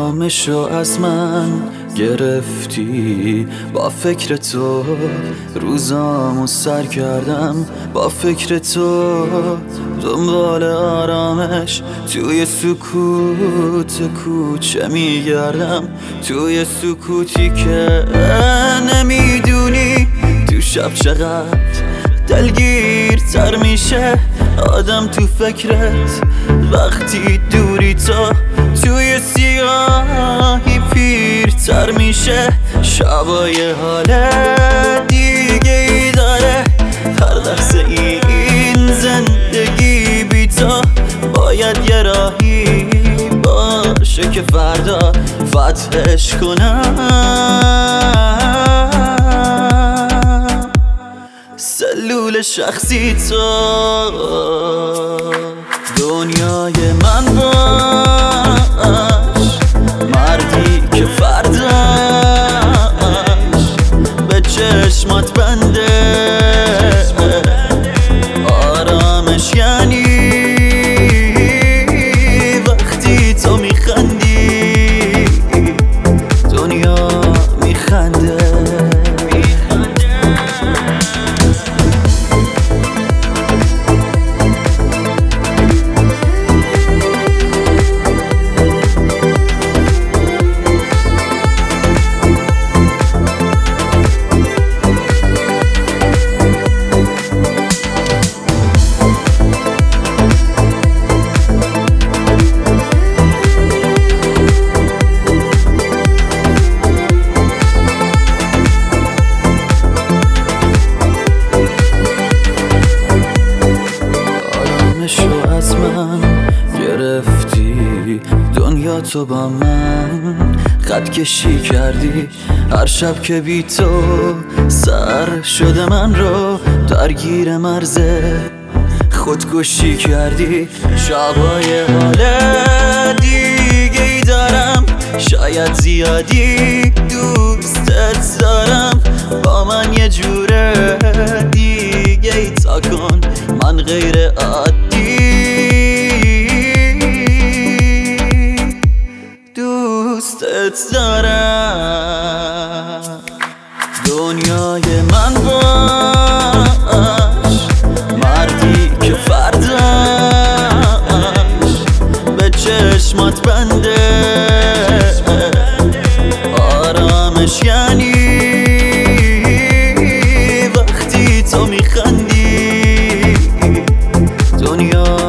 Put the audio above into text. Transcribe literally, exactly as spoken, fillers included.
آرامشو از من گرفتی، با فکر تو روزامو سر کردم، با فکر تو دنبال آرامش توی سکوت کوچه میگردم، توی سکوتی که نمیدونی تو شب چقدر دلگیرتر میشه آدم تو فکرت وقتی دوری تو، توی سیاهی پیرتر میشه شبای حال دیگه ای داره، هر لحظه این زندگی بی تو باید یه راهی باشه که فردا فتحش کنم. سلول شخصی تو دنیای من باش، مردی که فرداش به چشمات بنده، آرامش یعنی وقتی تو میخندی دنیا میخنده. آرامشو از من گرفتی، دنیا تو با من خط کشی کردی، هر شب که بی تو سر شده من رو درگیر مرز خودکشی کردی، شبای حال دیگه ای دارم، شاید زیادی دوستت دارم، با من یه جوره دیگه ای تا کن، من غیر عادی دوستت دارم. دنیای من باش، مردی که فرداش به چشمات بنده، آرامش یعنی وقتی تو میخندی دنیا